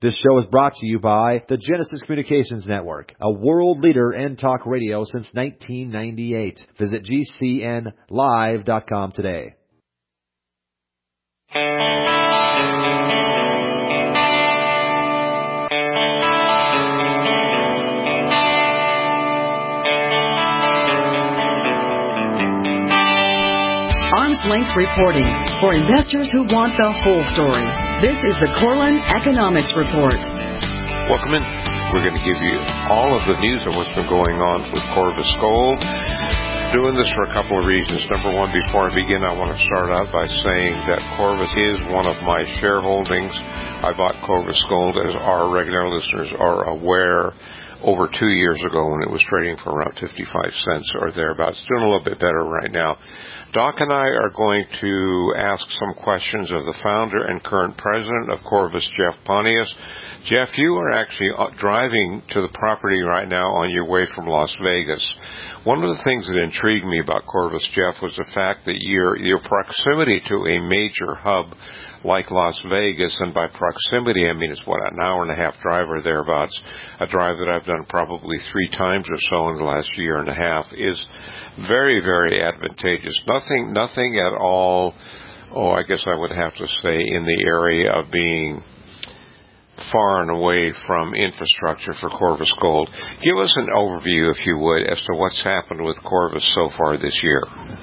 This show is brought to you by the Genesis Communications Network, a world leader in talk radio since 1998. Visit GCNlive.com today. Arm's length reporting for investors who want the whole story. This is the Corlin Economics Report. Welcome in. We're going to give you all of the news of what's been going on with Corvus Gold. Doing this for a couple of reasons. Number one, before I begin, I want to start out by saying that Corvus is one of my shareholdings. I bought Corvus Gold, as our regular listeners are aware, over 2 years ago when it was trading for around 55 cents or thereabouts. Doing a little bit better right now. Doc and I are going to ask some questions of the founder and current president of Corvus, Jeff Pontius. Jeff, you are actually driving to the property right now on your way from Las Vegas. One of the things that intrigued me about Corvus, Jeff, was the fact that your proximity to a major hub like Las Vegas, and by proximity, I mean it's an hour and a half drive or thereabouts, a drive that I've done probably 3 times or so in the last year and a half, is very, very advantageous. Nothing at all, I guess I would have to say, in the area of being far and away from infrastructure for Corvus Gold. Give us an overview, if you would, as to what's happened with Corvus so far this year.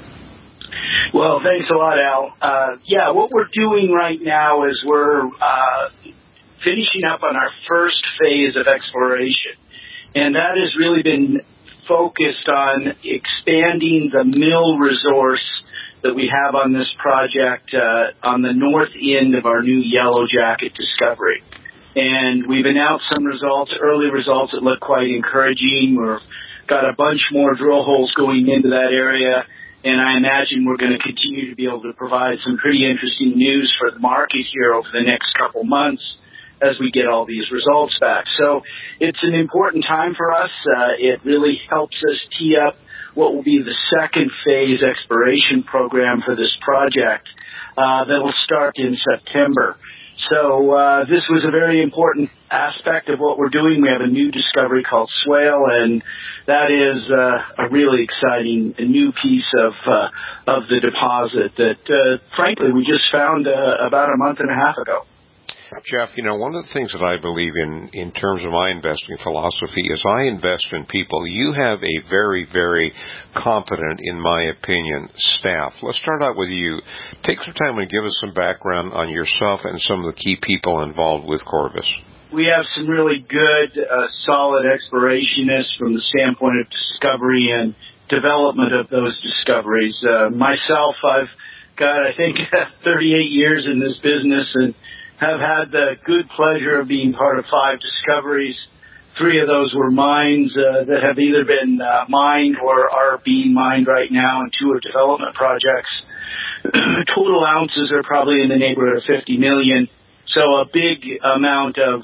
Well, thanks a lot, Al. What we're doing right now is we're finishing up on our first phase of exploration. And that has really been focused on expanding the mill resource that we have on this project on the north end of our new Yellow Jacket discovery. And we've announced some early results that look quite encouraging. We've got a bunch more drill holes going into that area. And I imagine we're going to continue to be able to provide some pretty interesting news for the market here over the next couple months as we get all these results back. So it's an important time for us. It really helps us tee up what will be the second phase exploration program for this project that will start in September. So this was a very important aspect of what we're doing. We have a new discovery called Swale, and that is a really exciting new piece of the deposit that, frankly, we just found about a month and a half ago. Jeff, one of the things that I believe in terms of my investing philosophy is I invest in people. You have a very, very competent, in my opinion, staff. Let's start out with you. Take some time and give us some background on yourself and some of the key people involved with Corvus. We have some really good, solid explorationists from the standpoint of discovery and development of those discoveries. Myself, I've got, I think, 38 years in this business and have had the good pleasure of being part of 5 discoveries. 3 of those were mines that have either been mined or are being mined right now, and 2 are development projects. Total ounces are probably in the neighborhood of 50 million. So a big amount of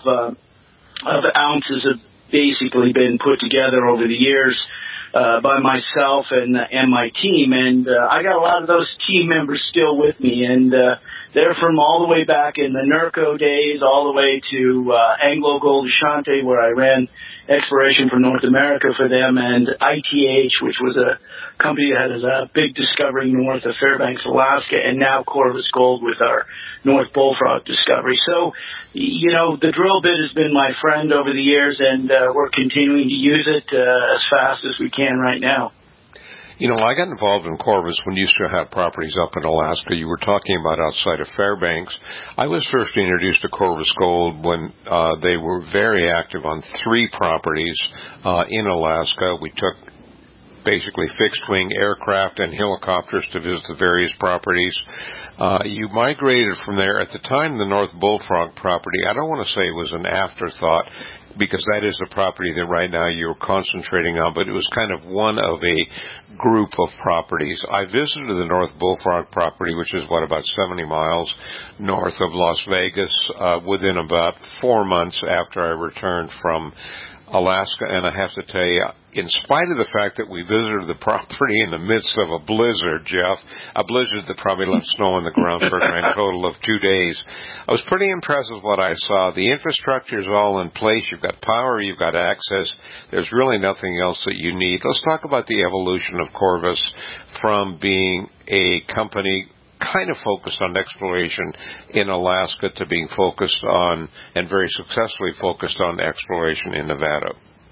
ounces have basically been put together over the years by myself and my team. And I got a lot of those team members still with me, and they're from all the way back in the NERCO days, all the way to Anglo Gold Ashanti, where I ran exploration for North America for them, and ITH, which was a company that has a big discovery north of Fairbanks, Alaska, and now Corvus Gold with our North Bullfrog discovery. So, the drill bit has been my friend over the years, and we're continuing to use it as fast as we can right now. I got involved in Corvus when you used to have properties up in Alaska. You were talking about outside of Fairbanks. I was first introduced to Corvus Gold when they were very active on 3 properties in Alaska. We took basically fixed-wing aircraft and helicopters to visit the various properties. You migrated from there. At the time, the North Bullfrog property, I don't want to say it was an afterthought, because that is the property that right now you're concentrating on, but it was kind of one of a group of properties. I visited the North Bullfrog property, which is, about 70 miles north of Las Vegas, within about 4 months after I returned from Alaska, and I have to tell you, in spite of the fact that we visited the property in the midst of a blizzard, Jeff, a blizzard that probably left snow on the ground for a grand total of 2 days, I was pretty impressed with what I saw. The infrastructure is all in place. You've got power. You've got access. There's really nothing else that you need. Let's talk about the evolution of Corvus from being a company kind of focused on exploration in Alaska to being focused on, and very successfully focused on, exploration in Nevada.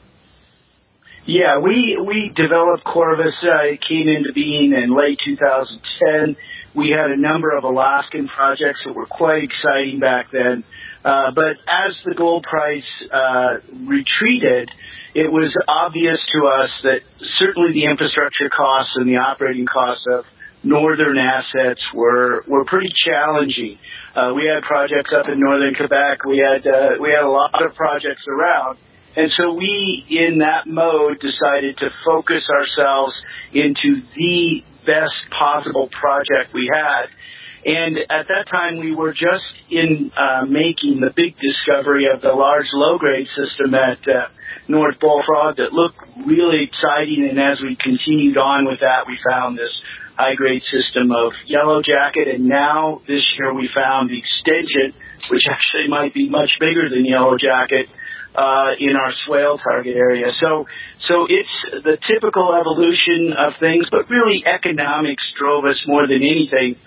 Yeah, we developed Corvus. It came into being in late 2010. We had a number of Alaskan projects that were quite exciting back then. But as the gold price retreated, it was obvious to us that certainly the infrastructure costs and the operating costs of northern assets were pretty challenging. We had projects up in northern Quebec. We had a lot of projects around. And so we, in that mode, decided to focus ourselves into the best possible project we had. And at that time, we were just in making the big discovery of the large low-grade system at North Bullfrog that looked really exciting. And as we continued on with that, we found this high-grade system of Yellow Jacket. And now, this year, we found the extension, which actually might be much bigger than Yellow Jacket, in our swale target area. So it's the typical evolution of things, but really economics drove us more than anything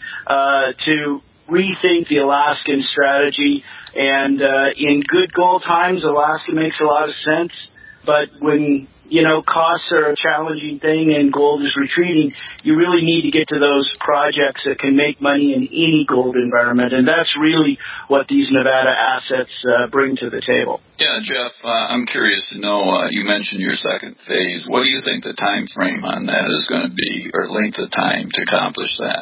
to rethink the Alaskan strategy. And in good gold times, Alaska makes a lot of sense. But when, costs are a challenging thing and gold is retreating, you really need to get to those projects that can make money in any gold environment. And that's really what these Nevada assets bring to the table. Yeah, Jeff, I'm curious to know, you mentioned your second phase. What do you think the time frame on that is going to be, or length of time to accomplish that?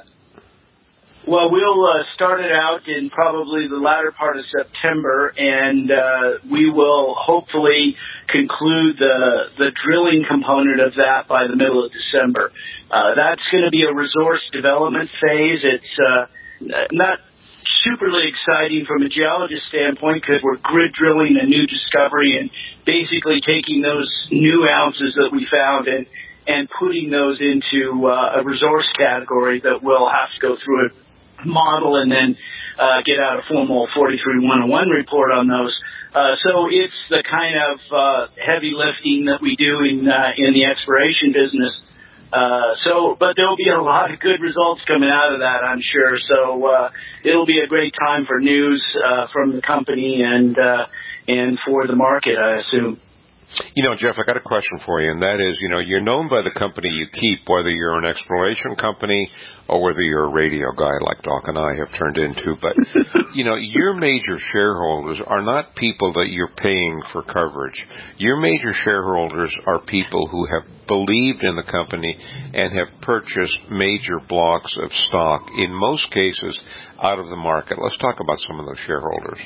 Well, we'll start it out in probably the latter part of September, and we will hopefully conclude the drilling component of that by the middle of December. That's going to be a resource development phase. It's not superly exciting from a geologist standpoint because we're grid drilling a new discovery and basically taking those new ounces that we found and putting those into a resource category that we'll have to go through a model and then get out a formal 43-101 report on those. So it's the kind of heavy lifting that we do in the exploration business. But there'll be a lot of good results coming out of that, I'm sure. So it'll be a great time for news from the company and for the market, I assume. Jeff, I got a question for you, and that is, you're known by the company you keep, whether you're an exploration company or whether you're a radio guy like Doc and I have turned into. But, your major shareholders are not people that you're paying for coverage. Your major shareholders are people who have believed in the company and have purchased major blocks of stock, in most cases out of the market. Let's talk about some of those shareholders.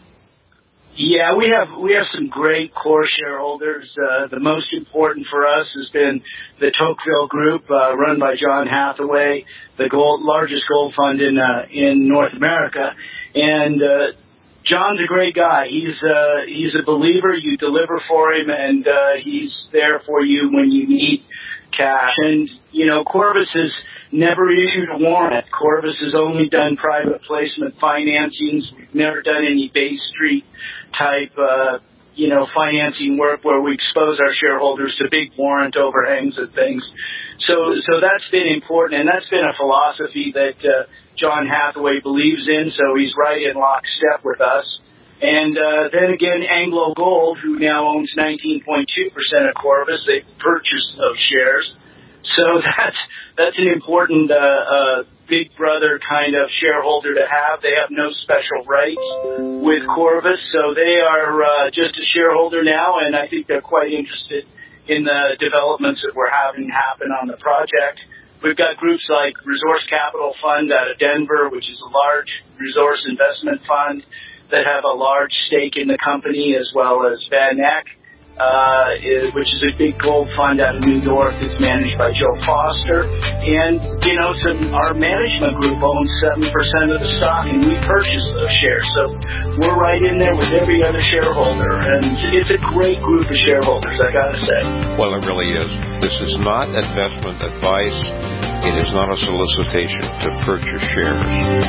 Yeah, we have some great core shareholders. The most important for us has been the Tocqueville Group, run by John Hathaway, the largest gold fund in North America. And John's a great guy. He's a believer. You deliver for him, and he's there for you when you need cash. And Corvus has never issued a warrant. Corvus has only done private placement financings. We've never done any Bay Street type, financing work where we expose our shareholders to big warrant overhangs and things. So that's been important, and that's been a philosophy that John Hathaway believes in. So he's right in lockstep with us. And then again, Anglo Gold, who now owns 19.2% of Corvus, they purchased those shares. So that's an important big brother kind of shareholder to have. They have no special rights with Corvus, so they are just a shareholder now, and I think they're quite interested in the developments that we're having happen on the project. We've got groups like Resource Capital Fund out of Denver, which is a large resource investment fund that have a large stake in the company, as well as Van Eck, which is a big gold fund out of New York that's managed by Joe Foster. And, our management group owns 7% of the stock, and we purchased those shares. So we're right in there with every other shareholder. And it's a great group of shareholders, I got to say. Well, it really is. This is not investment advice. It is not a solicitation to purchase shares.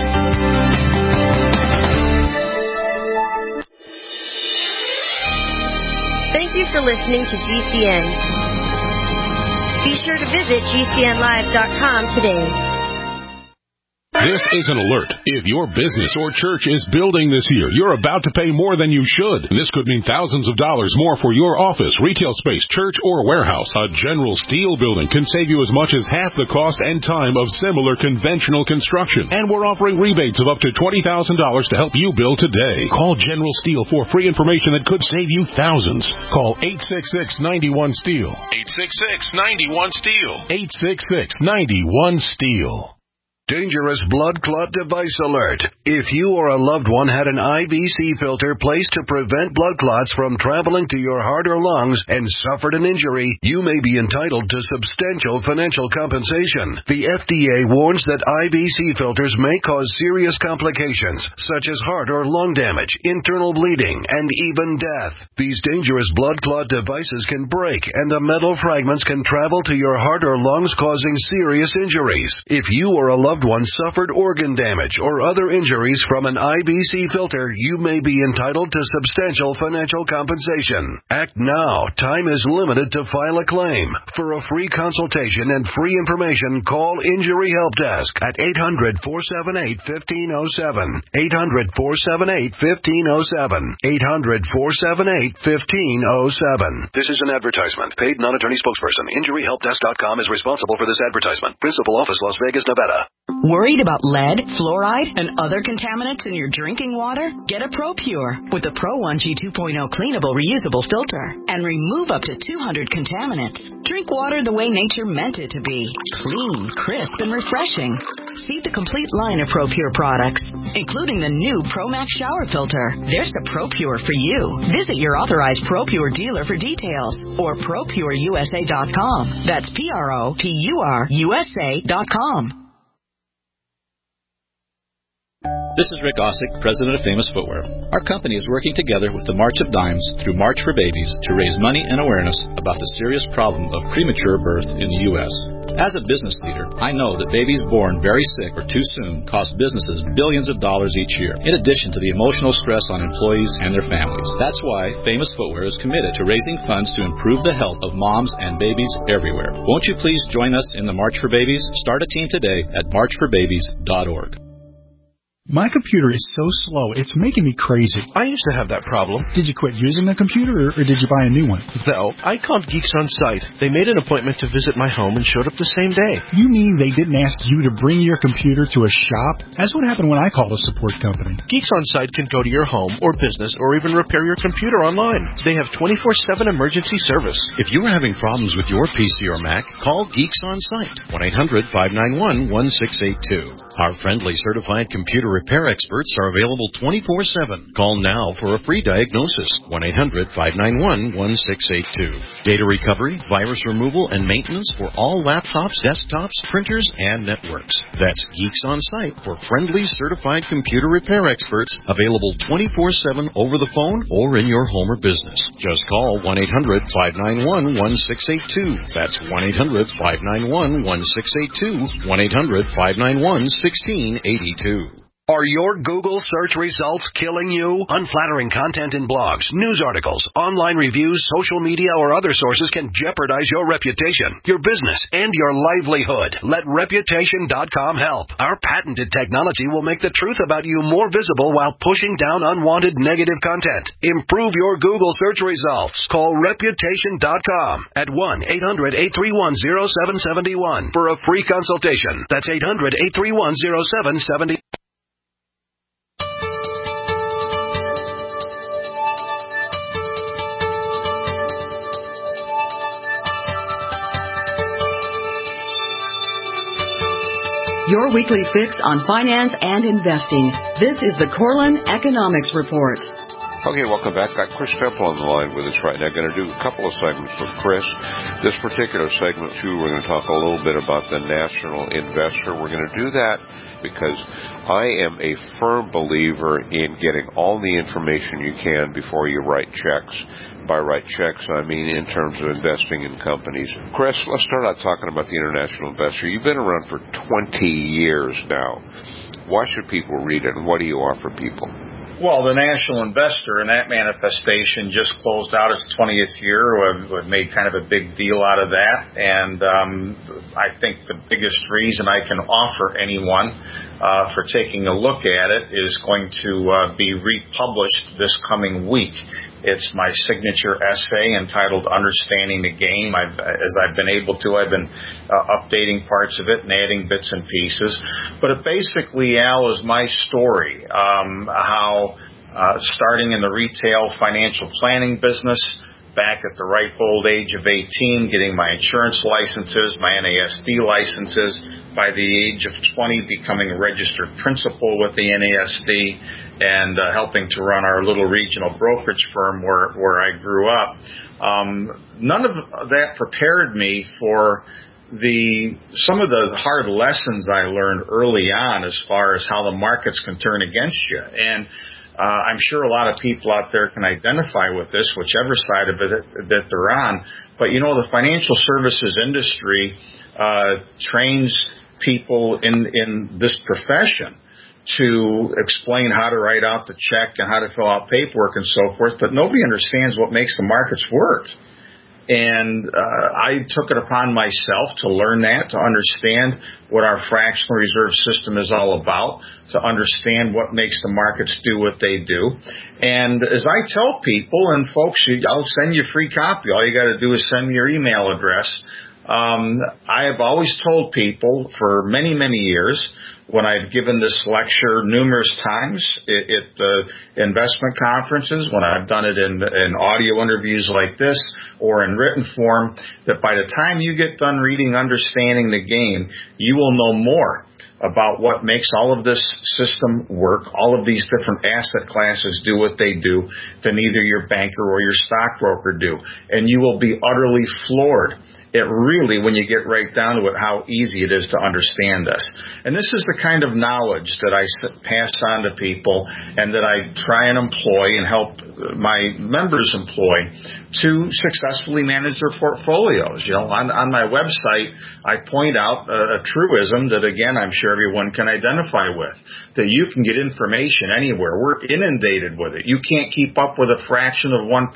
Thank you for listening to GCN. Be sure to visit GCNlive.com today. This is an alert. If your business or church is building this year, you're about to pay more than you should. This could mean thousands of dollars more for your office, retail space, church, or warehouse. A General Steel building can save you as much as half the cost and time of similar conventional construction. And we're offering rebates of up to $20,000 to help you build today. Call General Steel for free information that could save you thousands. Call 866-91-STEEL. 866-91-STEEL. 866-91-STEEL. Dangerous blood clot device alert. If you or a loved one had an IVC filter placed to prevent blood clots from traveling to your heart or lungs and suffered an injury, you may be entitled to substantial financial compensation. The FDA warns that IVC filters may cause serious complications, such as heart or lung damage, internal bleeding, and even death. These dangerous blood clot devices can break, and the metal fragments can travel to your heart or lungs, causing serious injuries. If you or a loved one suffered organ damage or other injuries from an IVC filter, you may be entitled to substantial financial compensation. Act now. Time is limited to file a claim. For a free consultation and free information, call Injury Help Desk at 800-478-1507. 800-478-1507. 800-478-1507. This is an advertisement. Paid non-attorney spokesperson. InjuryHelpDesk.com is responsible for this advertisement. Principal office, Las Vegas, Nevada. Worried about lead, fluoride, and other contaminants in your drinking water? Get a ProPure with the Pro 1G 2.0 cleanable reusable filter and remove up to 200 contaminants. Drink water the way nature meant it to be. Clean, crisp, and refreshing. See the complete line of ProPure products, including the new ProMax shower filter. There's a ProPure for you. Visit your authorized ProPure dealer for details or ProPureUSA.com. That's ProPureUSA.com. This is Rick Ossick, president of Famous Footwear. Our company is working together with the March of Dimes through March for Babies to raise money and awareness about the serious problem of premature birth in the U.S. As a business leader, I know that babies born very sick or too soon cost businesses billions of dollars each year, in addition to the emotional stress on employees and their families. That's why Famous Footwear is committed to raising funds to improve the health of moms and babies everywhere. Won't you please join us in the March for Babies? Start a team today at marchforbabies.org. My computer is so slow, it's making me crazy. I used to have that problem. Did you quit using the computer, or did you buy a new one? No, I called Geeks On Site. They made an appointment to visit my home and showed up the same day. You mean they didn't ask you to bring your computer to a shop? That's what happened when I called a support company. Geeks On Site can go to your home or business or even repair your computer online. They have 24/7 emergency service. If you're having problems with your PC or Mac, call Geeks On Site, 1-800-591-1682. Our friendly certified computer repair experts are available 24/7. Call now for a free diagnosis, 1-800-591-1682. Data recovery, virus removal, and maintenance for all laptops, desktops, printers, and networks. That's Geeks On Site for friendly certified computer repair experts, available 24/7 over the phone or in your home or business. Just call 1-800-591-1682. That's 1-800-591-1682. 1-800-591-1682. Are your Google search results killing you? Unflattering content in blogs, news articles, online reviews, social media, or other sources can jeopardize your reputation, your business, and your livelihood. Let Reputation.com help. Our patented technology will make the truth about you more visible while pushing down unwanted negative content. Improve your Google search results. Call Reputation.com at 1-800-831-0771 for a free consultation. That's 800-831-0771. Your weekly fix on finance and investing. This is the Corlin Economics Report. Okay, welcome back. Got Chris Temple on the line with us right now. Going to do a couple of segments with Chris. This particular segment, too, we're going to talk a little bit about the national investor. We're going to do that because I am a firm believer in getting all the information you can before you write checks. By write checks, I mean in terms of investing in companies. Chris, let's start out talking about the international investor. You've been around for 20 years now. Why should people read it, and what do you offer people? Well, the National Investor and that manifestation just closed out its 20th year. We've made kind of a big deal out of that. And I think the biggest reason I can offer anyone for taking a look at it is going to be republished this coming week. It's my signature essay entitled Understanding the Game. As I've been able to, I've been updating parts of it and adding bits and pieces. But it basically, Al, is my story, how starting in the retail financial planning business, back at the ripe old age of 18, getting my insurance licenses, my NASD licenses, by the age of 20 becoming a registered principal with the NASD, and helping to run our little regional brokerage firm where I grew up. None of that prepared me for some of the hard lessons I learned early on as far as how the markets can turn against you. And I'm sure a lot of people out there can identify with this, whichever side of it that they're on. But, the financial services industry trains people in this profession to explain how to write out the check and how to fill out paperwork and so forth, but nobody understands what makes the markets work. And I took it upon myself to learn that, to understand what our fractional reserve system is all about, to understand what makes the markets do what they do. And as I tell people, and folks, I'll send you a free copy. All you got to do is send me your email address. I have always told people for many, many years, when I've given this lecture numerous times at investment conferences, when I've done it in audio interviews like this or in written form, that by the time you get done reading Understanding the Game, you will know more about what makes all of this system work, all of these different asset classes do what they do, than either your banker or your stockbroker do. And you will be utterly floored. It really, when you get right down to it, how easy it is to understand this. And this is the kind of knowledge that I pass on to people and that I try and employ and help my members employ to successfully manage their portfolios. On my website, I point out a truism that, again, I'm sure everyone can identify with, that you can get information anywhere. We're inundated with it. You can't keep up with a fraction of 1%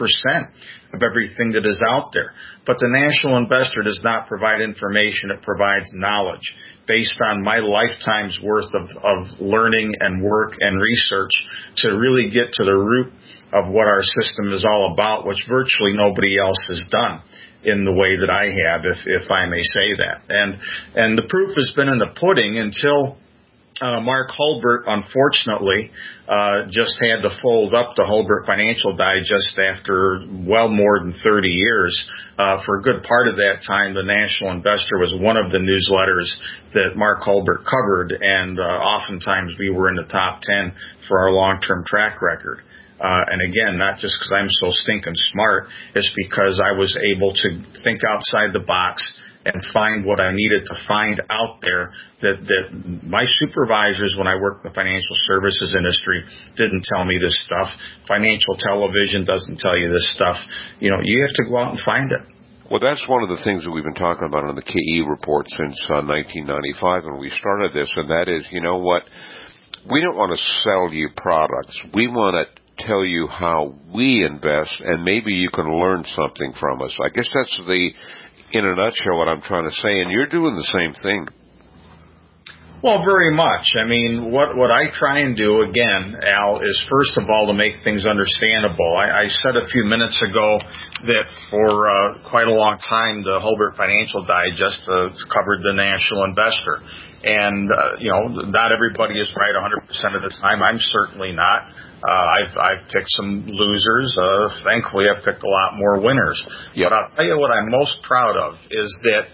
of everything that is out there. But the National Investor does not provide information. It provides knowledge based on my lifetime's worth of learning and work and research to really get to the root of what our system is all about, which virtually nobody else has done in the way that I have, if I may say that. And the proof has been in the pudding until Mark Hulbert, unfortunately, just had to fold up the Hulbert Financial Digest after well more than 30 years. For a good part of that time, the National Investor was one of the newsletters that Mark Hulbert covered, and oftentimes we were in the top 10 for our long-term track record. And again, not just because I'm so stinking smart, it's because I was able to think outside the box and find what I needed to find out there that my supervisors when I worked in the financial services industry didn't tell me this stuff. Financial television doesn't tell you this stuff. You have to go out and find it. Well, that's one of the things that we've been talking about on the KE report since 1995 when we started this, and that is, you know what? We don't want to sell you products. We want to tell you how we invest, and maybe you can learn something from us. I guess that's in a nutshell, what I'm trying to say, and you're doing the same thing. Well, very much. I mean, what I try and do, again, Al, is first of all to make things understandable. I said a few minutes ago that for quite a long time, the Hulbert Financial Digest covered the National Investor. And, not everybody is right 100% of the time. I'm certainly not. I've picked some losers. Thankfully, I've picked a lot more winners. Yep. But I'll tell you what I'm most proud of is that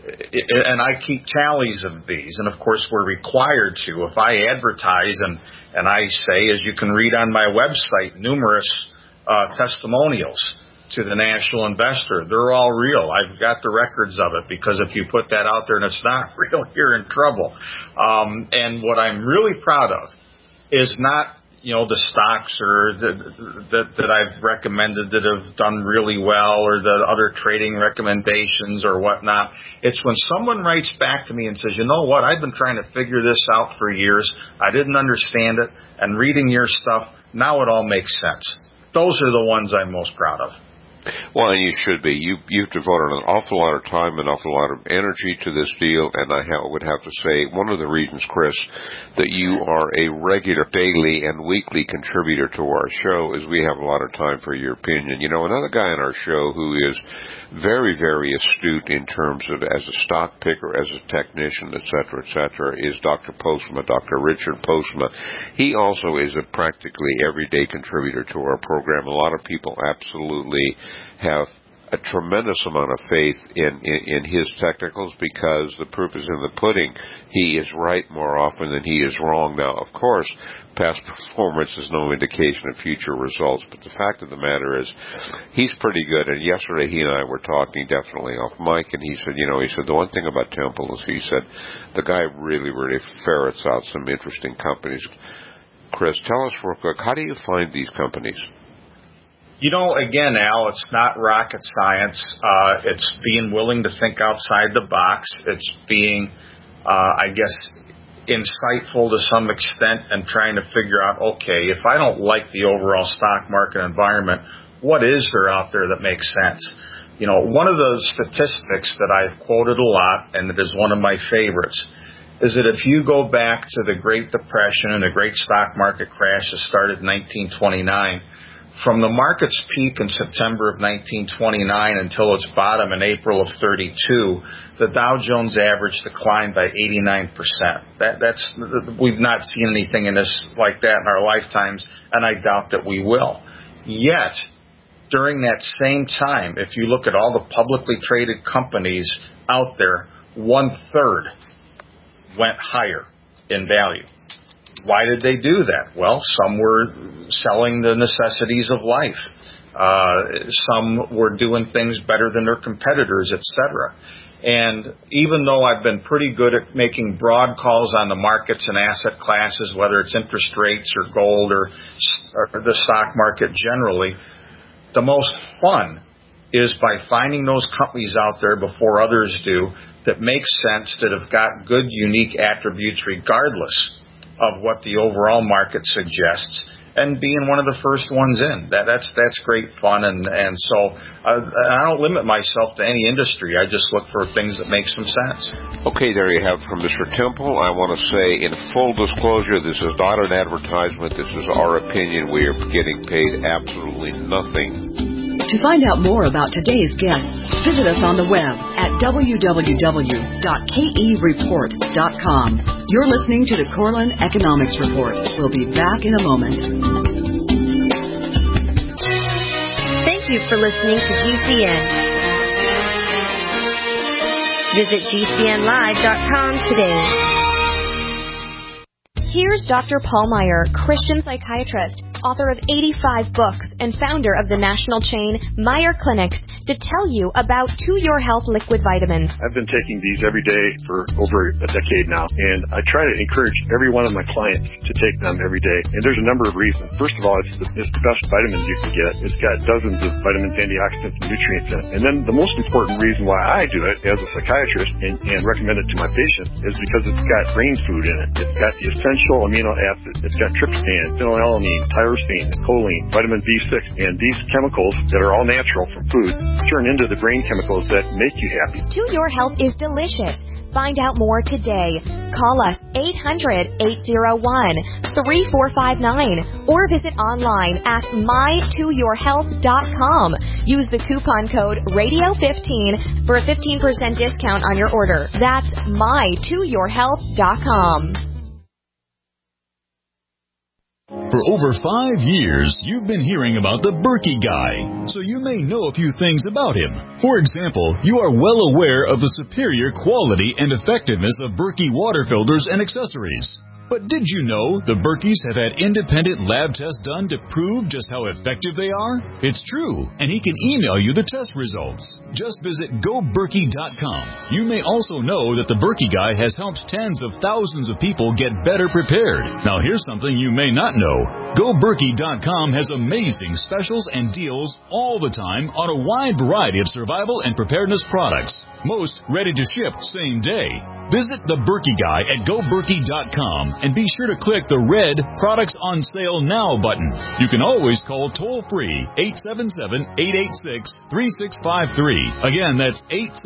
and I keep tallies of these, and of course we're required to. If I advertise and I say, as you can read on my website, numerous testimonials to the National Investor, they're all real. I've got the records of it, because if you put that out there and it's not real, you're in trouble. And what I'm really proud of is not, the stocks or that I've recommended that have done really well, or the other trading recommendations or whatnot. It's when someone writes back to me and says, you know what, I've been trying to figure this out for years. I didn't understand it, and reading your stuff, now it all makes sense. Those are the ones I'm most proud of. Well, and you should be. You've devoted an awful lot of time, an awful lot of energy to this deal, and I would have to say one of the reasons, Chris, that you are a regular daily and weekly contributor to our show is we have a lot of time for your opinion. Another guy on our show who is very, very astute in terms of as a stock picker, as a technician, et cetera, is Dr. Postma, Dr. Richard Postma. He also is a practically everyday contributor to our program. A lot of people absolutely have a tremendous amount of faith in his technicals, because the proof is in the pudding. He is right more often than he is wrong. Now, of course, past performance is no indication of future results, but the fact of the matter is he's pretty good. And yesterday he and I were talking definitely off mic, and he said, the one thing about Temple is, he said, the guy really, really ferrets out some interesting companies. Chris, tell us real quick, how do you find these companies? Again, Al, it's not rocket science. It's being willing to think outside the box. It's being, insightful to some extent, and trying to figure out, okay, if I don't like the overall stock market environment, what is there out there that makes sense? One of the statistics that I've quoted a lot, and it is one of my favorites, is that if you go back to the Great Depression and the great stock market crash that started in 1929, from the market's peak in September of 1929 until its bottom in April of 32, the Dow Jones average declined by 89%. We've not seen anything like that in our lifetimes, and I doubt that we will. Yet, during that same time, if you look at all the publicly traded companies out there, 1/3 went higher in value. Why did they do that? Well, some were selling the necessities of life. Some were doing things better than their competitors, etc. And even though I've been pretty good at making broad calls on the markets and asset classes, whether it's interest rates or gold or the stock market generally, the most fun is by finding those companies out there before others do that make sense, that have got good, unique attributes regardless of what the overall market suggests, and being one of the first ones in. That's great fun, and so I don't limit myself to any industry. I just look for things that make some sense. Okay, there you have from Mr. Temple. I want to say, in full disclosure, this is not an advertisement. This is our opinion. We are getting paid absolutely nothing. To find out more about today's guests, visit us on the web at www.kereport.com. You're listening to the Corlin Economics Report. We'll be back in a moment. Thank you for listening to GCN. Visit GCNlive.com today. Here's Dr. Paul Meyer, Christian psychiatrist, author of 85 books, and founder of the national chain Meyer Clinics, to tell you about To Your Health liquid vitamins. I've been taking these every day for over a decade now, and I try to encourage every one of my clients to take them every day. And there's a number of reasons. First of all, it's the best vitamins you can get. It's got dozens of vitamins, antioxidants, and nutrients in it. And then the most important reason why I do it as a psychiatrist and recommend it to my patients is because it's got brain food in it. It's got the essential amino acids. It's got tryptophan, phenylalanine, tyrosine, choline, vitamin B6, and these chemicals that are all natural from food turn into the brain chemicals that make you happy. To Your Health is delicious. Find out more today. Call us 800-801-3459 or visit online at mytoyourhealth.com. Use the coupon code RADIO15 for a 15% discount on your order. That's mytoyourhealth.com. For over 5 years, you've been hearing about the Berkey Guy, so you may know a few things about him. For example, you are well aware of the superior quality and effectiveness of Berkey water filters and accessories. But did you know the Berkeys have had independent lab tests done to prove just how effective they are? It's true, and he can email you the test results. Just visit GoBerkey.com. You may also know that the Berkey Guy has helped tens of thousands of people get better prepared. Now here's something you may not know. GoBerkey.com has amazing specials and deals all the time on a wide variety of survival and preparedness products. Most ready to ship same day. Visit the Berkey Guy at GoBerkey.com and be sure to click the red Products on Sale Now button. You can always call toll-free 877-886-3653. Again, that's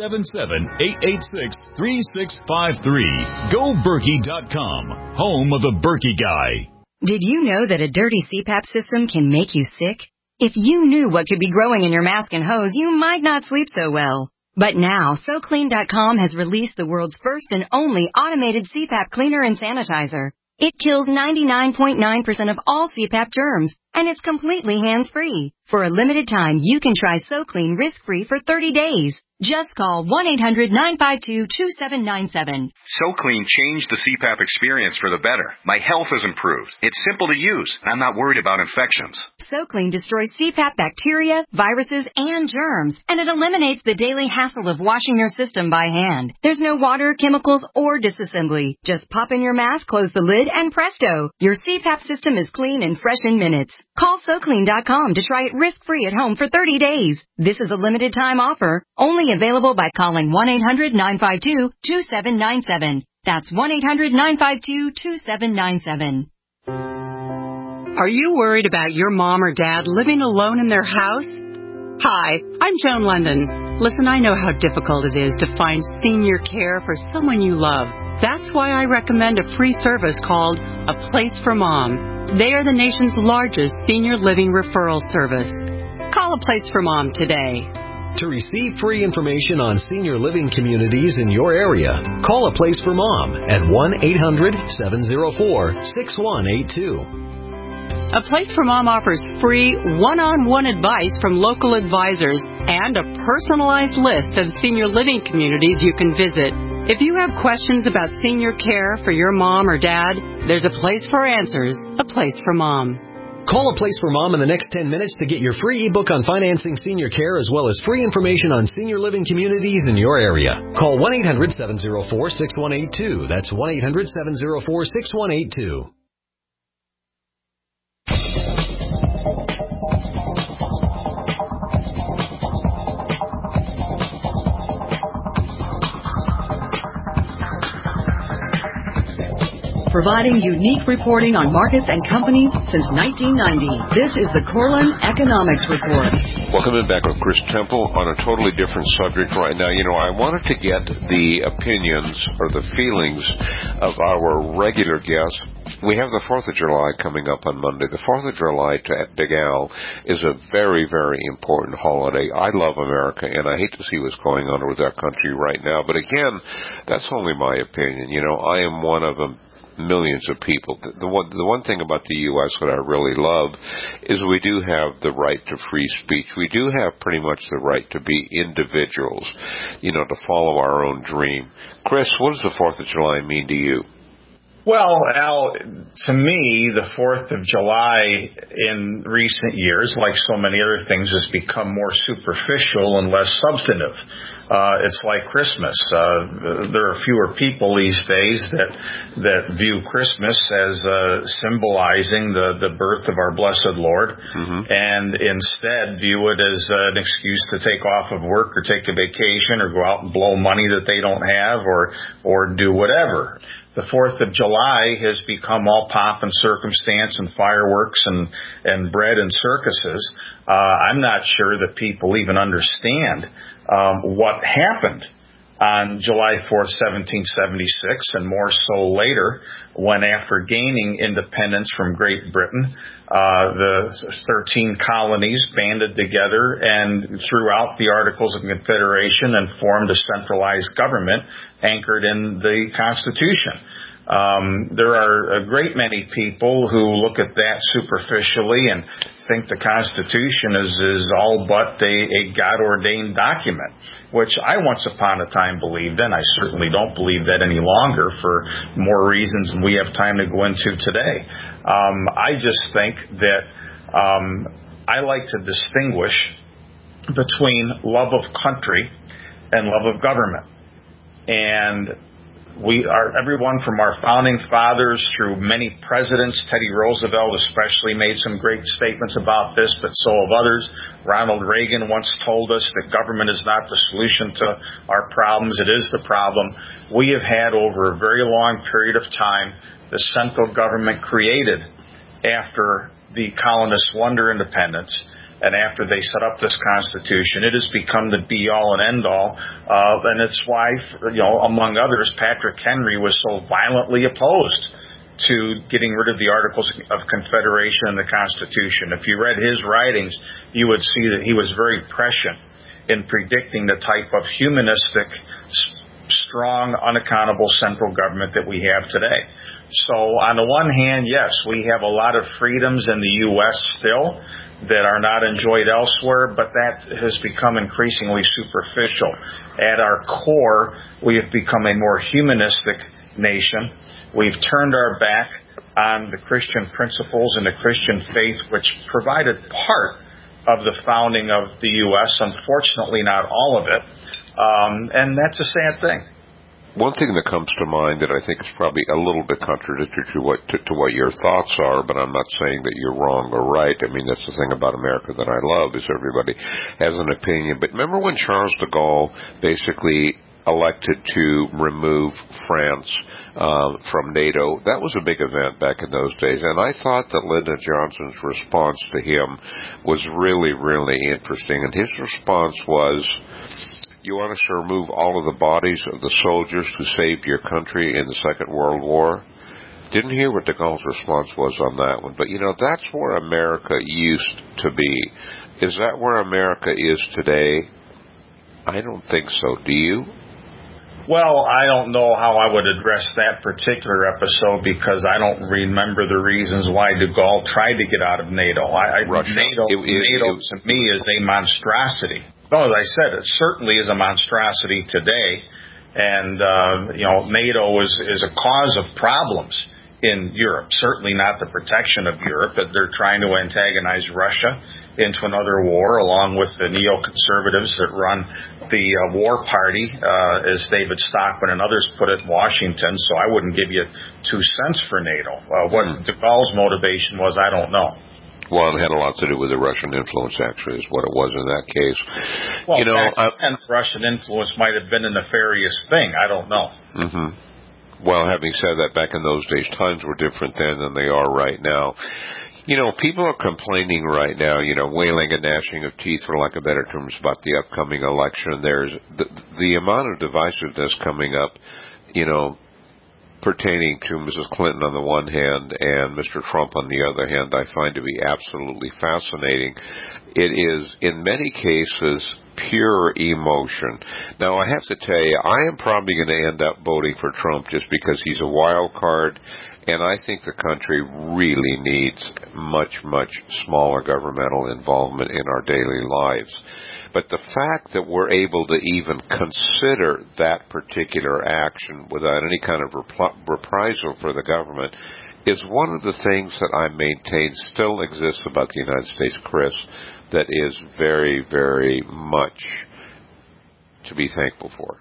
877-886-3653. GoBerkey.com, home of the Berkey Guy. Did you know that a dirty CPAP system can make you sick? If you knew what could be growing in your mask and hose, you might not sleep so well. But now, SoClean.com has released the world's first and only automated CPAP cleaner and sanitizer. It kills 99.9% of all CPAP germs, and it's completely hands-free. For a limited time, you can try SoClean risk-free for 30 days. Just call 1-800-952-2797. SoClean changed the CPAP experience for the better. My health has improved. It's simple to use, and I'm not worried about infections. SoClean destroys CPAP bacteria, viruses, and germs, and it eliminates the daily hassle of washing your system by hand. There's no water, chemicals, or disassembly. Just pop in your mask, close the lid, and presto! Your CPAP system is clean and fresh in minutes. Call SoClean.com to try it risk-free at home for 30 days. This is a limited time offer, only available by calling 1-800-952-2797. That's 1-800-952-2797. Are you worried about your mom or dad living alone in their house? Hi, I'm Joan London. Listen, I know how difficult it is to find senior care for someone you love. That's why I recommend a free service called A Place for Mom. They are the nation's largest senior living referral service. Call A Place for Mom today. To receive free information on senior living communities in your area, call A Place for Mom at 1-800-704-6182. A Place for Mom offers free one-on-one advice from local advisors and a personalized list of senior living communities you can visit. If you have questions about senior care for your mom or dad, there's a place for answers, A Place for Mom. Call A Place for Mom in the next 10 minutes to get your free ebook on financing senior care as well as free information on senior living communities in your area. Call 1-800-704-6182. That's 1-800-704-6182. Providing unique reporting on markets and companies since 1990. This is the Corlin Economics Report. Welcome back with Chris Temple on a totally different subject right now. You know, I wanted to get the opinions or the feelings of our regular guests. We have the 4th of July coming up on Monday. The 4th of July to Degal is a very, very important holiday. I love America, and I hate to see what's going on with our country right now. But again, that's only my opinion. You know, I am one of them. Millions of people. The one thing about the U.S. that I really love is we do have the right to free speech. We do have pretty much the right to be individuals, you know, to follow our own dream. Chris, what does the 4th of July mean to you? Well, Al, to me, the 4th of July in recent years, like so many other things, has become more superficial and less substantive. It's like Christmas. There are fewer people these days that view Christmas as symbolizing the birth of our blessed Lord, and instead view it as an excuse to take off of work or take a vacation or go out and blow money that they don't have or do whatever. The 4th of July has become all pomp and circumstance and fireworks and bread and circuses. I'm not sure that people even understand what happened on July 4th, 1776, and more so later, when after gaining independence from Great Britain, the 13 colonies banded together and threw out the Articles of Confederation and formed a centralized government anchored in the Constitution. There are a great many people who look at that superficially and think the Constitution is all but a God-ordained document, which I once upon a time believed in. I certainly don't believe that any longer for more reasons than we have time to go into today. I just think that I like to distinguish between love of country and love of government. And everyone from our founding fathers through many presidents, Teddy Roosevelt especially made some great statements about this, but so have others. Ronald Reagan once told us that government is not the solution to our problems, it is the problem. We have had over a very long period of time the central government created after the colonists won their independence. And after they set up this Constitution, it has become the be-all and end-all. And it's why, among others, Patrick Henry was so violently opposed to getting rid of the Articles of Confederation and the Constitution. If you read his writings, you would see that he was very prescient in predicting the type of humanistic, strong, unaccountable central government that we have today. So on the one hand, yes, we have a lot of freedoms in the U.S. still that are not enjoyed elsewhere, but that has become increasingly superficial. At our core, we have become a more humanistic nation. We've turned our back on the Christian principles and the Christian faith, which provided part of the founding of the U.S., unfortunately not all of it, and that's a sad thing. One thing that comes to mind that I think is probably a little bit contradictory to what your thoughts are, but I'm not saying that you're wrong or right. I mean, that's the thing about America that I love, is everybody has an opinion. But remember when Charles de Gaulle basically elected to remove France from NATO? That was a big event back in those days, and I thought that Lyndon Johnson's response to him was really, really interesting. And his response was, you want us to remove all of the bodies of the soldiers who saved your country in the Second World War? Didn't hear what de Gaulle's response was on that one. But, that's where America used to be. Is that where America is today? I don't think so. Do you? Well, I don't know how I would address that particular episode because I don't remember the reasons why de Gaulle tried to get out of NATO. NATO to me is a monstrosity. No, as I said, it certainly is a monstrosity today, and NATO is a cause of problems in Europe. Certainly not the protection of Europe, but they're trying to antagonize Russia into another war, along with the neoconservatives that run the war party, as David Stockman and others put it in Washington. So I wouldn't give you 2 cents for NATO. What de Gaulle's motivation was, I don't know. Well, it had a lot to do with the Russian influence, actually, is what it was in that case. Well, and Russian influence might have been a nefarious thing. I don't know. Mm-hmm. Well, having said that, back in those days, times were different then than they are right now. People are complaining right now, wailing and gnashing of teeth, for lack of better terms, about the upcoming election. There's the amount of divisiveness coming up, pertaining to Mrs. Clinton on the one hand and Mr. Trump on the other hand, I find to be absolutely fascinating. It is, in many cases, pure emotion. Now, I have to tell you, I am probably going to end up voting for Trump just because he's a wild card, and I think the country really needs much, much smaller governmental involvement in our daily lives. But the fact that we're able to even consider that particular action without any kind of reprisal for the government is one of the things that I maintain still exists about the United States, Chris, that is very, very much to be thankful for.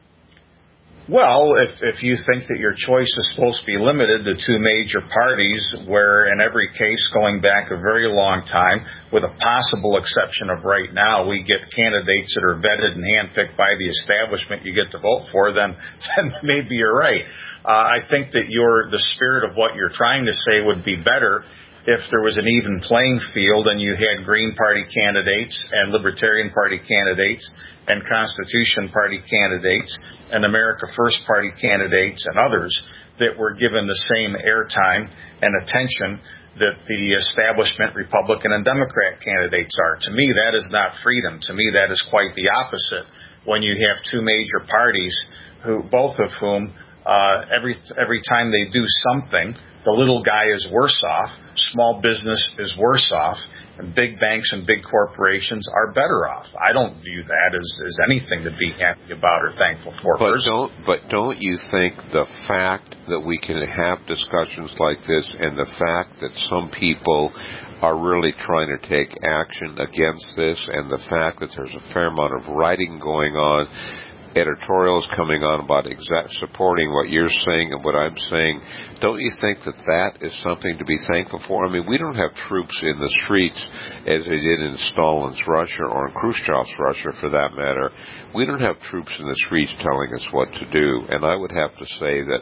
Well, if you think that your choice is supposed to be limited to 2 major parties, where in every case going back a very long time, with a possible exception of right now, we get candidates that are vetted and handpicked by the establishment you get to vote for, then maybe you're right. I think that the spirit of what you're trying to say would be better if there was an even playing field and you had Green Party candidates and Libertarian Party candidates and Constitution Party candidates and America First Party candidates and others that were given the same airtime and attention that the establishment Republican and Democrat candidates are. To me, that is not freedom. To me, that is quite the opposite when you have 2 major parties, both of whom every time they do something, the little guy is worse off, small business is worse off, and big banks and big corporations are better off. I don't view that as anything to be happy about or thankful for. But don't you think the fact that we can have discussions like this and the fact that some people are really trying to take action against this, and the fact that there's a fair amount of writing going on, editorials coming on about supporting what you're saying and what I'm saying, don't you think that that is something to be thankful for? I mean, we don't have troops in the streets as they did in Stalin's Russia or in Khrushchev's Russia, for that matter. We don't have troops in the streets telling us what to do, and I would have to say that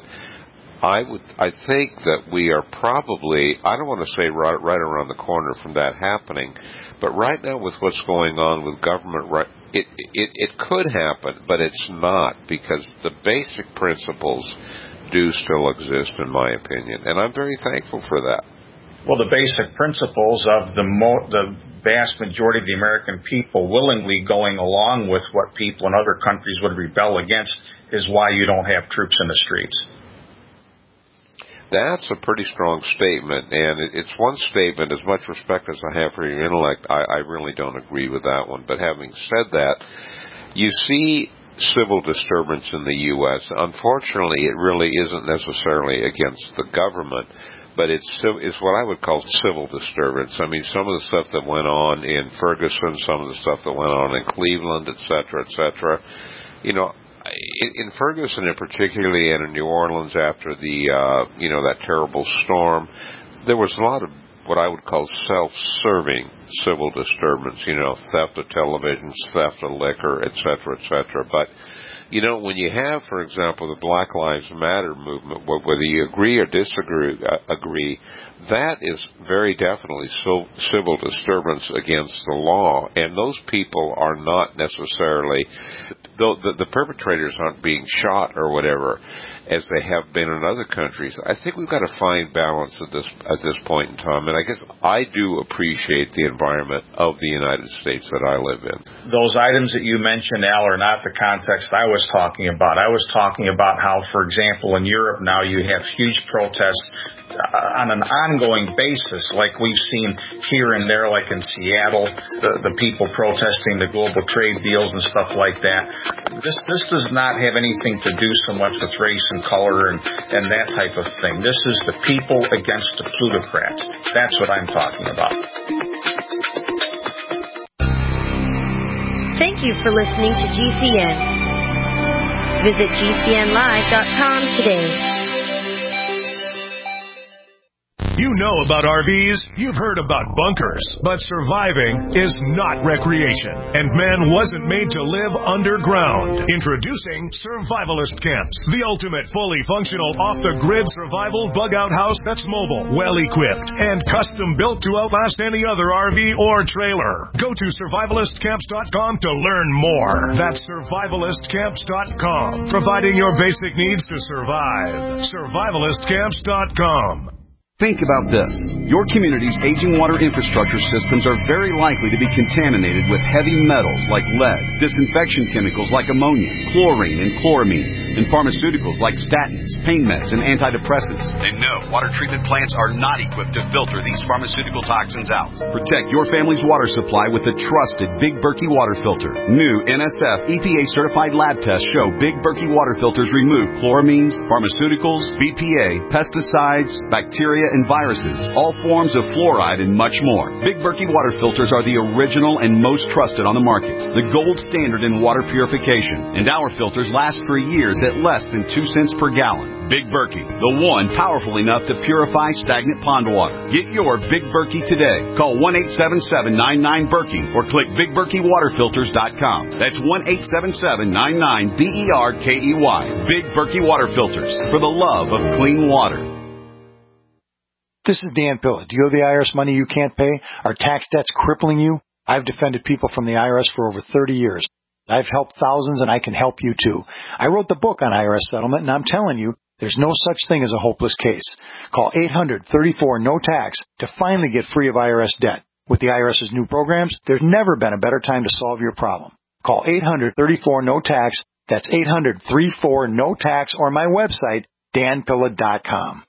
I think that we are probably, I don't want to say right around the corner from that happening, but right now with what's going on with government, it could happen, but it's not, because the basic principles do still exist, in my opinion, and I'm very thankful for that. Well, the basic principles of the vast majority of the American people willingly going along with what people in other countries would rebel against is why you don't have troops in the streets. That's a pretty strong statement, and it's one statement. As much respect as I have for your intellect, I really don't agree with that one. But having said that, you see civil disturbance in the U.S. Unfortunately, it really isn't necessarily against the government, but it's what I would call civil disturbance. I mean, some of the stuff that went on in Ferguson, some of the stuff that went on in Cleveland, et cetera, you know, in Ferguson, and particularly in New Orleans after that terrible storm, there was a lot of what I would call self-serving civil disturbance, theft of televisions, theft of liquor, et cetera. But, when you have, for example, the Black Lives Matter movement, whether you agree or disagree, that is very definitely civil disturbance against the law, and those people are not necessarily, though the perpetrators aren't being shot or whatever, as they have been in other countries. I think we've got to find balance at this point in time, and I guess I do appreciate the environment of the United States that I live in. Those items that you mentioned, Al, are not the context I was talking about. I was talking about how, for example, in Europe now you have huge protests on an ongoing basis, like we've seen here and there, like in Seattle, the people protesting the global trade deals and stuff like that. This does not have anything to do so much with race and color and that type of thing. This is the people against the plutocrats. That's what I'm talking about. Thank you for listening to GCN. Visit GCNlive.com today. You know about RVs, you've heard about bunkers, but surviving is not recreation, and man wasn't made to live underground. Introducing Survivalist Camps, the ultimate fully functional off-the-grid survival bug-out house that's mobile, well-equipped, and custom-built to outlast any other RV or trailer. Go to survivalistcamps.com to learn more. That's survivalistcamps.com, providing your basic needs to survive. Survivalistcamps.com. Think about this. Your community's aging water infrastructure systems are very likely to be contaminated with heavy metals like lead, disinfection chemicals like ammonia, chlorine, and chloramines, and pharmaceuticals like statins, pain meds, and antidepressants. And no, water treatment plants are not equipped to filter these pharmaceutical toxins out. Protect your family's water supply with the trusted Big Berkey water filter. New NSF EPA-certified lab tests show Big Berkey water filters remove chloramines, pharmaceuticals, BPA, pesticides, bacteria, and viruses, all forms of fluoride, and much more. Big Berkey water filters are the original and most trusted on the market, the gold standard in water purification, and our filters last for years at less than 2 cents per gallon. Big Berkey, the one powerful enough to purify stagnant pond water. Get your Big Berkey today. Call 1-877-99-BERKEY or click BigBerkeyWaterFilters.com. That's 1-877-99-BERKEY. Big Berkey Water Filters, for the love of clean water. This is Dan Pilla. Do you owe the IRS money you can't pay? Are tax debts crippling you? I've defended people from the IRS for over 30 years. I've helped thousands, and I can help you too. I wrote the book on IRS settlement, and I'm telling you, there's no such thing as a hopeless case. Call 800-34-NO-TAX to finally get free of IRS debt. With the IRS's new programs, there's never been a better time to solve your problem. Call 800-34-NO-TAX That's 800-34-NO-TAX or my website, danpilla.com.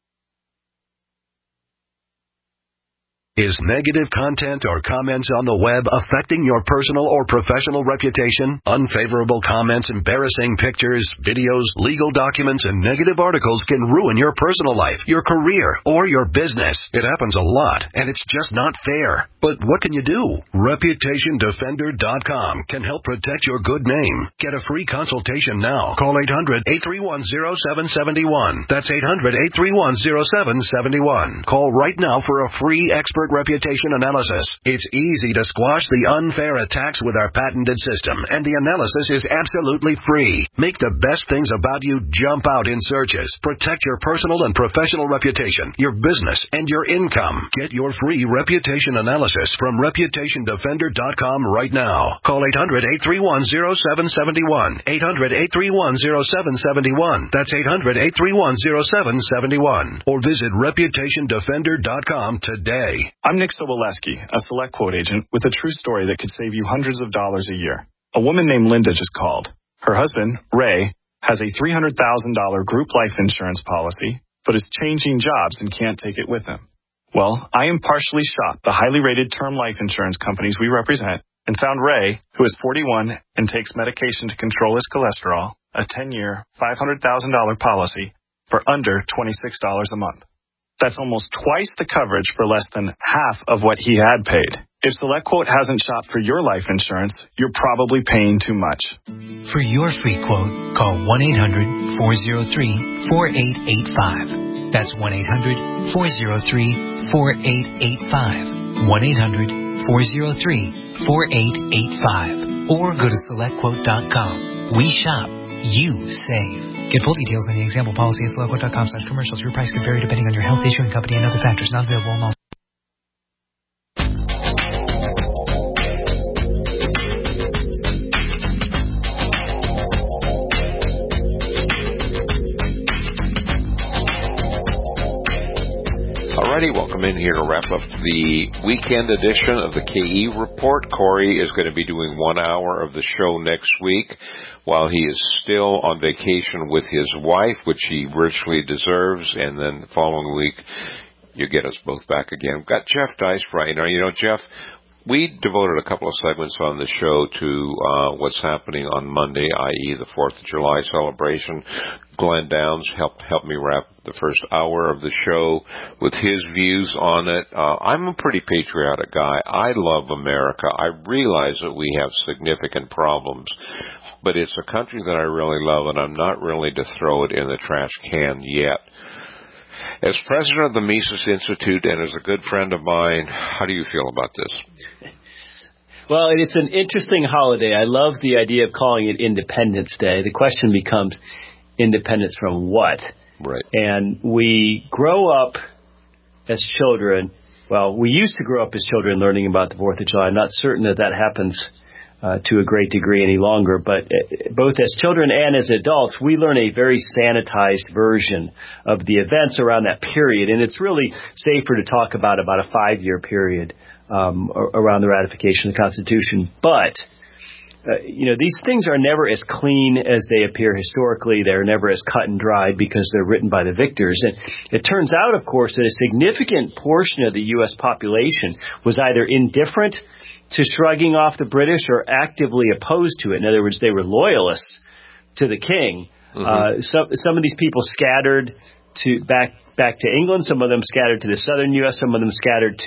Is negative content or comments on the web affecting your personal or professional reputation? Unfavorable comments, embarrassing pictures, videos, legal documents, and negative articles can ruin your personal life, your career, or your business. It happens a lot, and it's just not fair. But what can you do? ReputationDefender.com can help protect your good name. Get a free consultation now. Call 800-831-0771. That's 800-831-0771. Call right now for a free expert reputation analysis. It's easy to squash the unfair attacks with our patented system, and the analysis is absolutely free. Make the best things about you jump out in searches. Protect your personal and professional reputation, your business, and your income. Get your free reputation analysis from ReputationDefender.com right now. Call 800-831-0771. 800-831-0771. That's 800-831-0771. Or visit ReputationDefender.com today. I'm Nick Soboleski, a Select Quote agent with a true story that could save you hundreds of dollars a year. A woman named Linda just called. Her husband, Ray, has a $300,000 group life insurance policy, but is changing jobs and can't take it with him. Well, I impartially shopped the highly rated term life insurance companies we represent and found Ray, who is 41 and takes medication to control his cholesterol, a 10-year, $500,000 policy for under $26 a month. That's almost twice the coverage for less than half of what he had paid. If SelectQuote hasn't shopped for your life insurance, you're probably paying too much. For your free quote, call 1-800-403-4885. That's 1-800-403-4885. 1-800-403-4885. Or go to SelectQuote.com. We shop. You save. Get full details on the example policy at SelectQuote.com/commercials. Your price can vary depending on your health, issuing company, and other factors. Not available in all. Alrighty, welcome in here to wrap up the weekend edition of the KE Report. Corey is going to be doing 1 hour of the show next week while he is still on vacation with his wife, which he richly deserves, and then the following week you get us both back again. We've got Jeff Dice right now. You know, Jeff, we devoted a couple of segments on the show to what's happening on Monday, i.e. the 4th of July celebration. Glenn Downs helped me wrap the first hour of the show with his views on it. I'm a pretty patriotic guy. I love America. I realize that we have significant problems, but it's a country that I really love, and I'm not really to throw it in the trash can yet. As president of the Mises Institute and as a good friend of mine, how do you feel about this? Well, it's an interesting holiday. I love the idea of calling it Independence Day. The question becomes, independence from what? Right. And we grow up as children. Well, we used to grow up as children learning about the 4th of July. I'm not certain that happens to a great degree any longer, but both as children and as adults, we learn a very sanitized version of the events around that period, and it's really safer to talk about a 5-year period around the ratification of the Constitution. But these things are never as clean as they appear historically. They're never as cut and dried because they're written by the victors. And it turns out, of course, that a significant portion of the U.S. population was either indifferent to shrugging off the British or actively opposed to it. In other words, they were loyalists to the king. Mm-hmm. Some of these people scattered to back to England. Some of them scattered to the southern U.S. Some of them scattered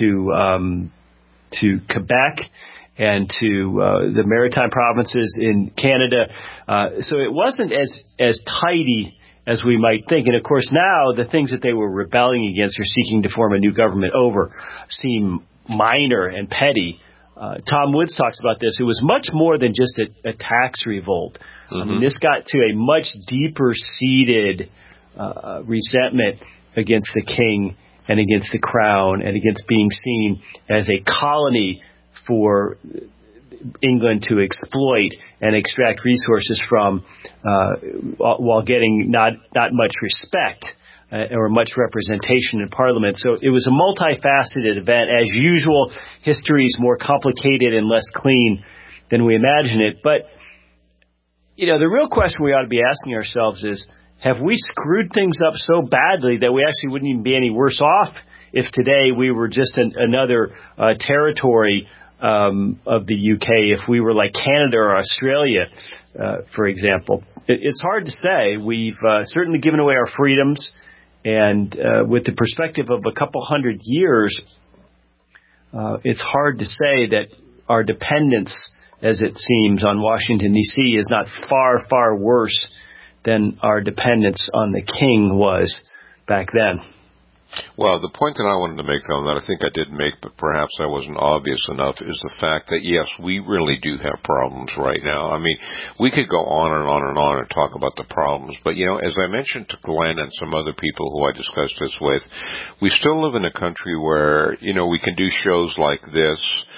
to Quebec and to the maritime provinces in Canada. So it wasn't as tidy as we might think. And, of course, now the things that they were rebelling against or seeking to form a new government over seem minor and petty. Tom Woods talks about this. It was much more than just a tax revolt. Mm-hmm. I mean, this got to a much deeper-seated resentment against the king and against the crown and against being seen as a colony for England to exploit and extract resources from while getting not much respect or much representation in Parliament. So it was a multifaceted event. As usual, history is more complicated and less clean than we imagine it. But, the real question we ought to be asking ourselves is, have we screwed things up so badly that we actually wouldn't even be any worse off if today we were just another territory of the UK, if we were like Canada or Australia, for example? It's hard to say. We've certainly given away our freedoms, and with the perspective of a couple hundred years, it's hard to say that our dependence, as it seems, on Washington, D.C. is not far, far worse than our dependence on the king was back then. Well, the point that I wanted to make on that, I think I did make, but perhaps I wasn't obvious enough, is the fact that, yes, we really do have problems right now. I mean, we could go on and on and on and talk about the problems, but, as I mentioned to Glenn and some other people who I discussed this with, we still live in a country where, we can do shows like this,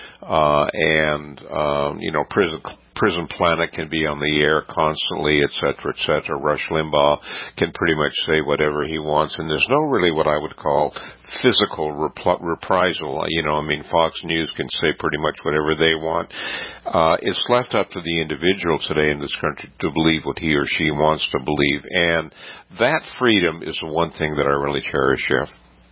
Prison Planet can be on the air constantly, et cetera, Rush Limbaugh can pretty much say whatever he wants, and there's no really what I would call physical reprisal. Fox News can say pretty much whatever they want. It's left up to the individual today in this country to believe what he or she wants to believe, and that freedom is the one thing that I really cherish, Jeff.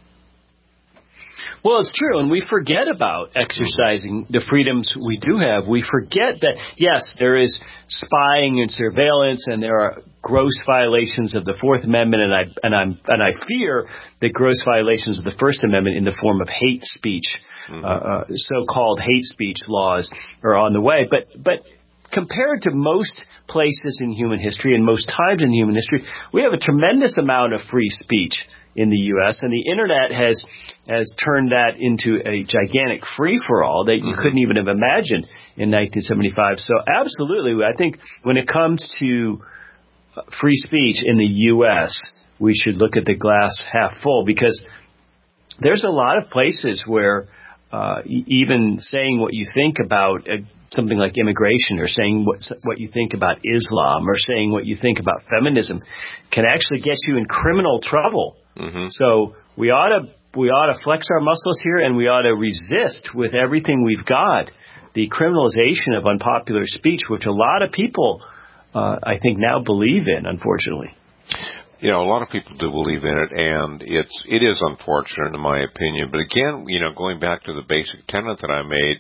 Well, it's true, and we forget about exercising the freedoms we do have. We forget that, yes, there is spying and surveillance, and there are gross violations of the Fourth Amendment, and I fear that gross violations of the First Amendment in the form of hate speech, so-called hate speech laws, are on the way. But compared to most places in human history and most times in human history, we have a tremendous amount of free speech in the U.S., and the Internet has turned that into a gigantic free-for-all that you couldn't even have imagined in 1975. So absolutely, I think when it comes to free speech in the U.S., we should look at the glass half full, because there's a lot of places where even saying what you think about something like immigration, or saying what you think about Islam, or saying what you think about feminism can actually get you in criminal trouble. So we ought to flex our muscles here, and we ought to resist with everything we've got the criminalization of unpopular speech, which a lot of people, I think, now believe in, unfortunately. A lot of people do believe in it, and it is unfortunate in my opinion. But again, going back to the basic tenet that I made,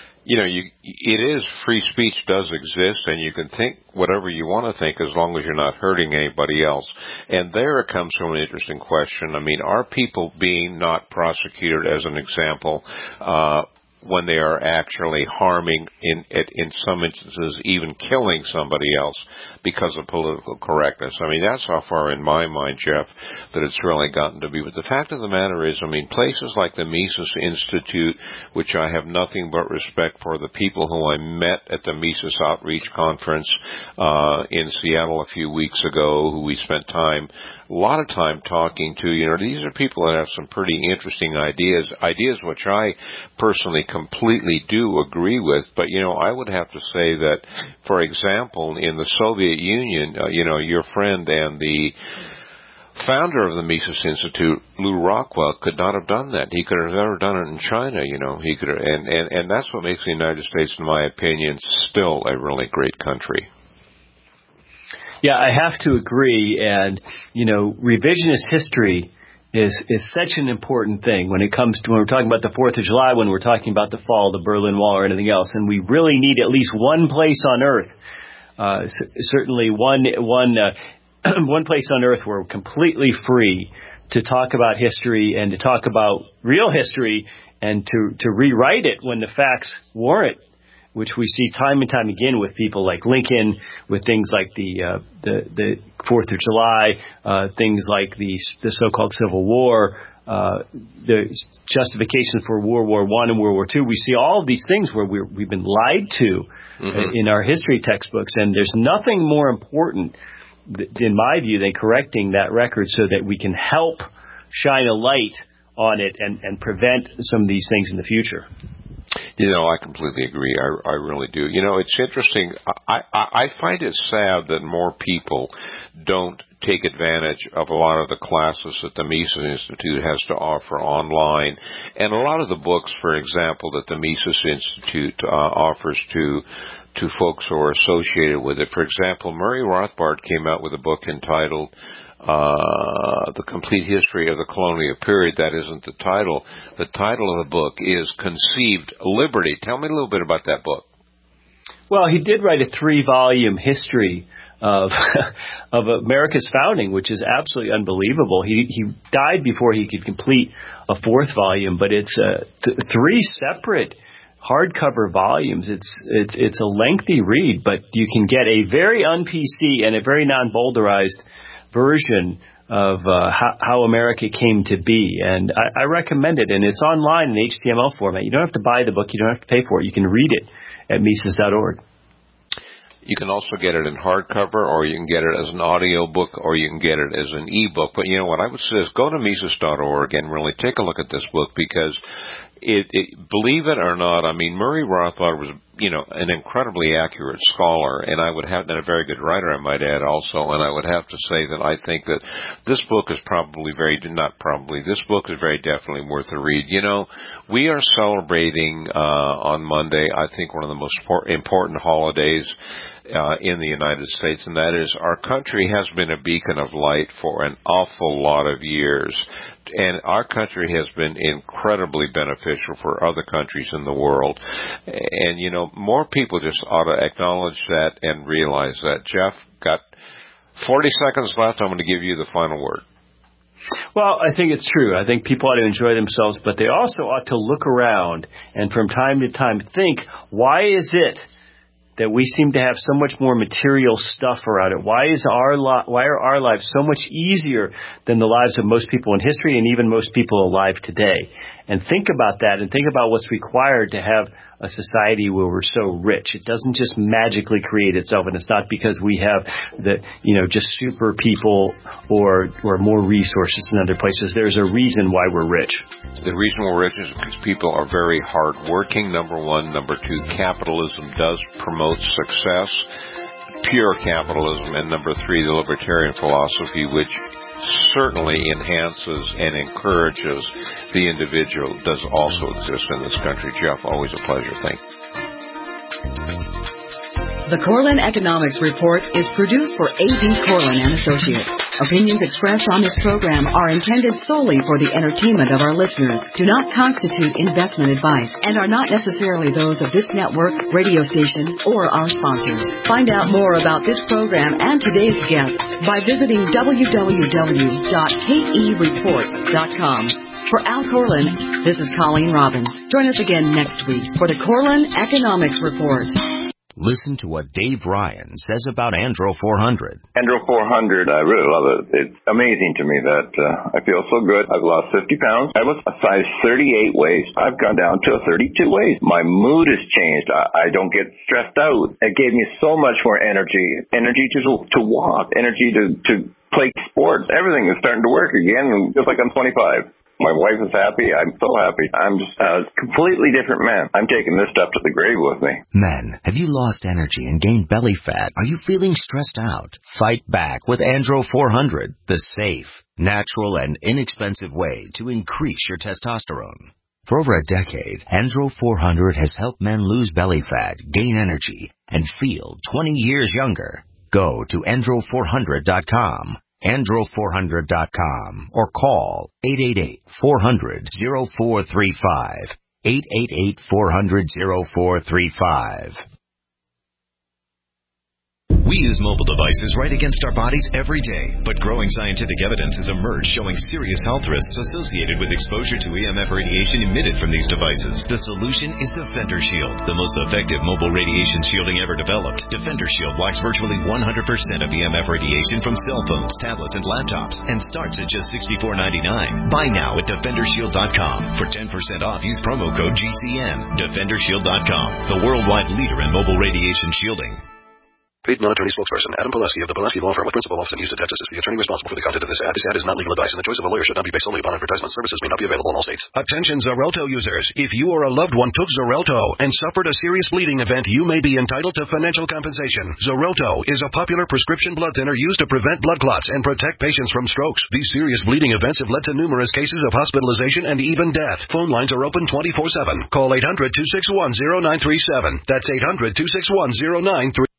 it is free speech does exist, and you can think whatever you want to think as long as you're not hurting anybody else. And there it comes from an interesting question. Are people being not prosecuted, as an example, when they are actually harming, in some instances, even killing somebody else because of political correctness? That's how far in my mind, Jeff, that it's really gotten to be. But the fact of the matter is, places like the Mises Institute, which I have nothing but respect for, the people who I met at the Mises Outreach Conference in Seattle a few weeks ago, who we spent a lot of time talking to, these are people that have some pretty interesting ideas which I personally completely do agree with. But, I would have to say that, for example, in the Soviet Union, your friend and the founder of the Mises Institute, Lew Rockwell, could not have done that. He could have never done it in China, He could have, and that's what makes the United States, in my opinion, still a really great country. Yeah, I have to agree. And, revisionist history is such an important thing when we're talking about the 4th of July, when we're talking about the fall of the Berlin Wall or anything else. And we really need at least one place on earth, certainly one place on earth where we're completely free to talk about history and to talk about real history and to rewrite it when the facts warrant, which we see time and time again with people like Lincoln, with things like the 4th of July, things like the so-called Civil War, the justification for World War I and World War II. We see all of these things where we've been lied to in our history textbooks, and there's nothing more important, in my view, than correcting that record so that we can help shine a light on it and prevent some of these things in the future. I completely agree. I really do. It's interesting. I find it sad that more people don't take advantage of a lot of the classes that the Mises Institute has to offer online. And a lot of the books, for example, that the Mises Institute offers to folks who are associated with it. For example, Murray Rothbard came out with a book entitled The Complete History of the Colonial Period. That isn't the title. The title of the book is Conceived Liberty. Tell me a little bit about that book. Well, he did write a 3-volume history of America's founding, which is absolutely unbelievable. He died before he could complete a 4th volume, but it's 3 separate hardcover volumes. It's a lengthy read, but you can get a very un-PC and a very non-boulderized version of how America came to be. And I recommend it, and it's online in HTML format. You don't have to buy the book. You don't have to pay for it. You can read it at Mises.org. You can also get it in hardcover, or you can get it as an audio book, or you can get it as an e-book. But you know what I would say is go to Mises.org and really take a look at this book, because believe it or not, I mean, Murray Rothbard was, an incredibly accurate scholar, and a very good writer, I might add also, and I would have to say that I think that this book is this book is very definitely worth a read. We are celebrating on Monday, I think, one of the most important holidays in the United States, and that is our country has been a beacon of light for an awful lot of years. And our country has been incredibly beneficial for other countries in the world. And, more people just ought to acknowledge that and realize that. Jeff, got 40 seconds left. I'm going to give you the final word. Well, I think it's true. I think people ought to enjoy themselves, but they also ought to look around and from time to time think, why is it that we seem to have so much more material stuff around it? Why are our lives so much easier than the lives of most people in history and even most people alive today? And think about that, and think about what's required to have a society where we're so rich. It doesn't just magically create itself, and it's not because we have just super people or more resources in other places. There's a reason why we're rich. The reason we're rich is because people are very hardworking, number one. Number two, capitalism does promote success, pure capitalism. And number three, the libertarian philosophy, which certainly enhances and encourages the individual, does also exist in this country. Jeff, always a pleasure. Thank you. The Corlin Economics Report is produced for A.B. Corlin and Associates. Opinions expressed on this program are intended solely for the entertainment of our listeners, do not constitute investment advice, and are not necessarily those of this network, radio station, or our sponsors. Find out more about this program and today's guest by visiting www.kereport.com. For Al Corlin, this is Colleen Robbins. Join us again next week for the Corlin Economics Report. Listen to what Dave Ryan says about Andro 400. Andro 400, I really love it. It's amazing to me that I feel so good. I've lost 50 pounds. I was a size 38 waist. I've gone down to a 32 waist. My mood has changed. I don't get stressed out. It gave me so much more energy to walk, energy to play sports. Everything is starting to work again, just like I'm 25. My wife is happy. I'm so happy. I'm just a completely different man. I'm taking this stuff to the grave with me. Men, have you lost energy and gained belly fat? Are you feeling stressed out? Fight back with Andro 400, the safe, natural, and inexpensive way to increase your testosterone. For over a decade, Andro 400 has helped men lose belly fat, gain energy, and feel 20 years younger. Go to andro400.com. andro400.com or call 888-400-0435. 888-400-0435. We use mobile devices right against our bodies every day, but growing scientific evidence has emerged showing serious health risks associated with exposure to EMF radiation emitted from these devices. The solution is Defender Shield, the most effective mobile radiation shielding ever developed. Defender Shield blocks virtually 100% of EMF radiation from cell phones, tablets, and laptops, and starts at just $64.99. Buy now at DefenderShield.com. For 10% off, use promo code GCN. DefenderShield.com, the worldwide leader in mobile radiation shielding. Paid non-attorney spokesperson Adam Pulaski of the Pulaski Law Firm with principal office in Houston, Texas is the attorney responsible for the content of this ad. This ad is not legal advice, and the choice of a lawyer should not be based solely upon advertisement. Services may not be available in all states. Attention Xarelto users. If you or a loved one took Xarelto and suffered a serious bleeding event, you may be entitled to financial compensation. Xarelto is a popular prescription blood thinner used to prevent blood clots and protect patients from strokes. These serious bleeding events have led to numerous cases of hospitalization and even death. Phone lines are open 24/7. Call 800-261-0937. That's 800-261-0937.